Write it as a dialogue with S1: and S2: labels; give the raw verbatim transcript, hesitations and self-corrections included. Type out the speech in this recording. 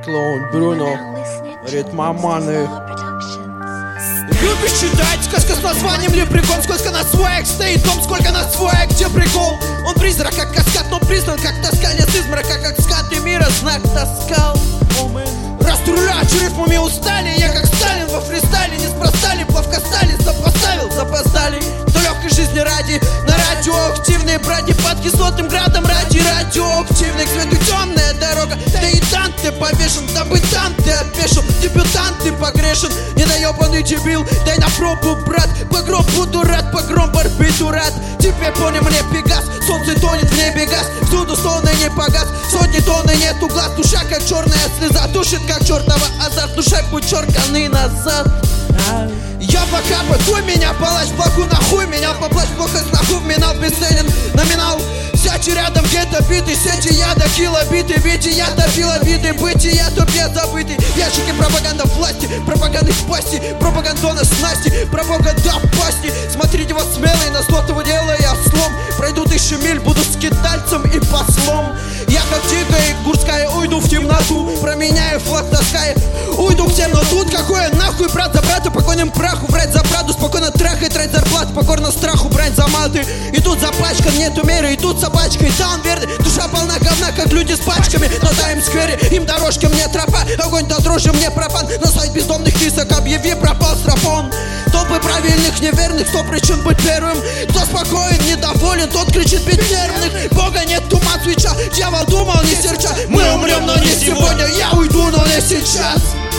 S1: Клоун Бруно, ритмоманы.
S2: Любишь читать сказка с названием Лепрекон? Сколько на свек стоит дом, сколько на свек, где прикол? Он призрак, как каскад, но признан как тасканец из мрака, как скат и мира знак таскал. Раструлять рифмами устали, я как Сталин во фристайле. Неспроста ли плавко стали, запоставил, запоздали. То легкой жизни ради, на радиоактивные бради под кислотным градом ради радиоактивных. К свету темная дорога, да и танк ты повешен, дабы танк ты опешил. Дебютант ты погрешен, недоебанный дебил, дай на пробу, брат. Погром буду рад, погром барбиту рад. Теперь понял мне Пегас, солнце тонет в небе газ. Всюду стоны не погас, сотни тонны нету глаз. Душа как черная слеза, душит как чертова азарт. Душа путь черканы назад. Я пока хуй меня, палач плаку нахуй меня. Поплачь плохо с нахуй, минал бесценен номинал. Сячи рядом где-то биты, сети яда, килобиты. Ведь я добил обиды, бытия, тупец забытый. Ящики пропаганда власти, пропаганды в пасти. Пропагандона снасти, пропаганда пасти. Смотрите вот смелый, на слотово делая слом. Пройду тысячу миль, буду скитальцем и послом. Я как дикая гурская уйду в темноту, променяю флаг таская. Уйду к тем, но тут какое нахуй, брат за брата, покойным праху. Врать за правду, спокойно трахай, трать зарплату. Покорно страху, брать за маты. И тут запачкан, нету меры, и тут собачкой. Даун верный, душа полна говна, как люди с пачками. На таймсквере, им дорожка, мне тропа. Огонь до дрожи, мне пропан. На сайт бездомных кисок объяви, пропал страфон. Толпы правильных, неверных, сто причин быть первым. Кто спокоен, недоволен, тот кричит бить нервных. Бога нет, туман свеча, дьявол думал, не серча. Мы умрем, но не сегодня, я уйду, но не сейчас.